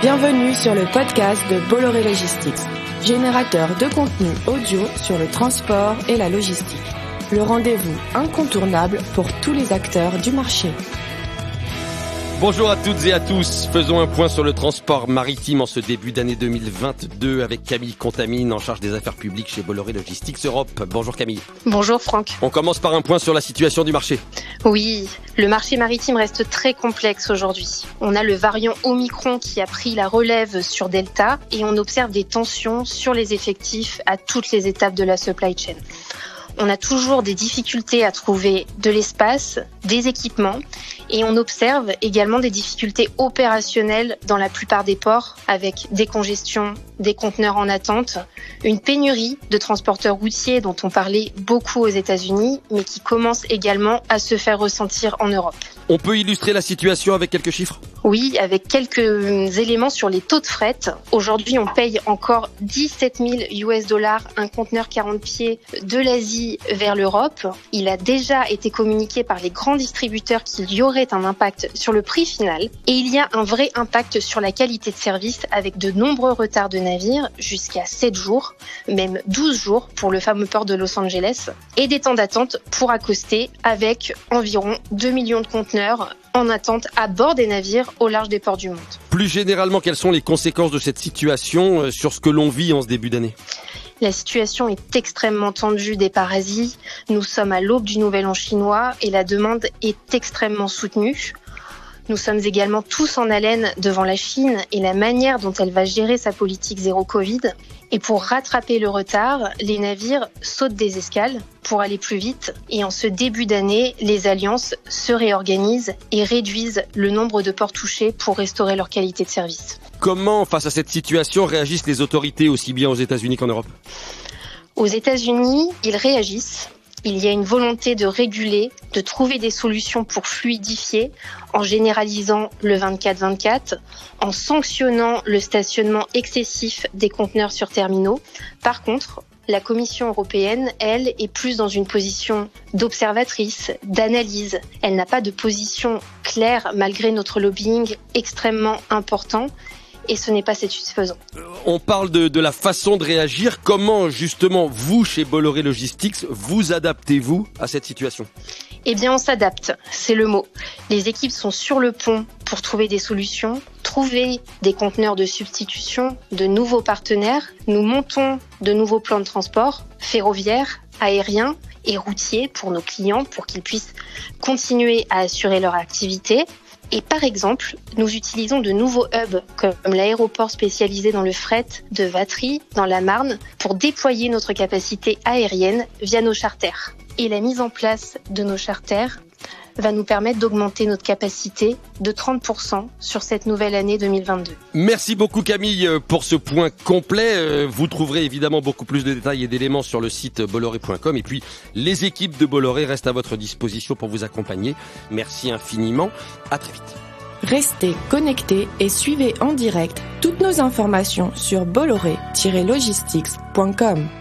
Bienvenue sur le podcast de Bolloré Logistics, générateur de contenu audio sur le transport et la logistique. Le rendez-vous incontournable pour tous les acteurs du marché. Bonjour à toutes et à tous. Faisons un point sur le transport maritime en ce début d'année 2022 avec Camille Contamine en charge des affaires publiques chez Bolloré Logistics Europe. Bonjour Camille. Bonjour Franck. On commence par un point sur la situation du marché. Oui, le marché maritime reste très complexe aujourd'hui. On a le variant Omicron qui a pris la relève sur Delta et on observe des tensions sur les effectifs à toutes les étapes de la supply chain. On a toujours des difficultés à trouver de l'espace, des équipements et on observe également des difficultés opérationnelles dans la plupart des ports avec des congestions, des conteneurs en attente, une pénurie de transporteurs routiers dont on parlait beaucoup aux États-Unis mais qui commence également à se faire ressentir en Europe. On peut illustrer la situation avec quelques chiffres ? Oui, avec quelques éléments sur les taux de fret. Aujourd'hui, on paye encore 17 000 US$ un conteneur 40 pieds de l'Asie vers l'Europe. Il a déjà été communiqué par les grands distributeurs qu'il y aurait un impact sur le prix final. Et il y a un vrai impact sur la qualité de service avec de nombreux retards de navires jusqu'à 7 jours, même 12 jours pour le fameux port de Los Angeles. Et des temps d'attente pour accoster avec environ 2 millions de conteneurs en attente à bord des navires au large des ports du monde. Plus généralement, quelles sont les conséquences de cette situation sur ce que l'on vit en ce début d'année ? La situation est extrêmement tendue des parasites. Nous sommes à l'aube du Nouvel An chinois et la demande est extrêmement soutenue. Nous sommes également tous en haleine devant la Chine et la manière dont elle va gérer sa politique zéro Covid. Et pour rattraper le retard, les navires sautent des escales pour aller plus vite. Et en ce début d'année, les alliances se réorganisent et réduisent le nombre de ports touchés pour restaurer leur qualité de service. Comment, face à cette situation, réagissent les autorités aussi bien aux États-Unis qu'en Europe ? Aux États-Unis, ils réagissent. Il y a une volonté de réguler, de trouver des solutions pour fluidifier en généralisant le 24-24, en sanctionnant le stationnement excessif des conteneurs sur terminaux. Par contre, la Commission européenne, elle, est plus dans une position d'observatrice, d'analyse. Elle n'a pas de position claire malgré notre lobbying extrêmement important. Et ce n'est pas satisfaisant. On parle de la façon de réagir. Comment, justement, vous, chez Bolloré Logistics, vous adaptez-vous à cette situation ? Eh bien, on s'adapte, c'est le mot. Les équipes sont sur le pont pour trouver des solutions, trouver des conteneurs de substitution, de nouveaux partenaires. Nous montons de nouveaux plans de transport ferroviaires, aériens et routiers pour nos clients, pour qu'ils puissent continuer à assurer leur activité. Et par exemple, nous utilisons de nouveaux hubs comme l'aéroport spécialisé dans le fret de Vatry, dans la Marne, pour déployer notre capacité aérienne via nos charters. Et la mise en place de nos charters va nous permettre d'augmenter notre capacité de 30% sur cette nouvelle année 2022. Merci beaucoup Camille pour ce point complet. Vous trouverez évidemment beaucoup plus de détails et d'éléments sur le site bolloré.com et puis les équipes de Bolloré restent à votre disposition pour vous accompagner. Merci infiniment. À très vite. Restez connectés et suivez en direct toutes nos informations sur bolloré-logistics.com.